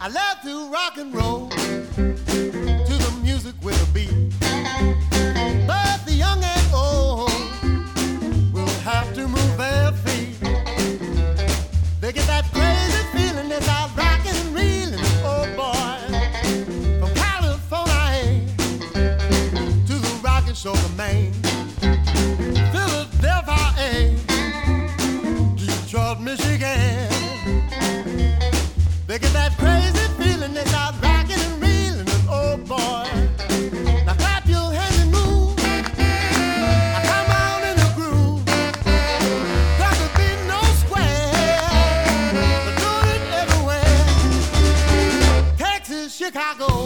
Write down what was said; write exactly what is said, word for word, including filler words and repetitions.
I love to rock and roll to the music with a beat. But the young and old will have to move their feet. They get that crazy feeling that's out rocking and reeling. Oh boy, from California to the rockin' show of Maine, Philadelphia, Detroit, Michigan. They get that crazy feeling that's out rocking and reeling. And oh boy, now clap your hands and move. Now come on in the groove. There could be no square. They're doing it everywhere. Texas, Chicago,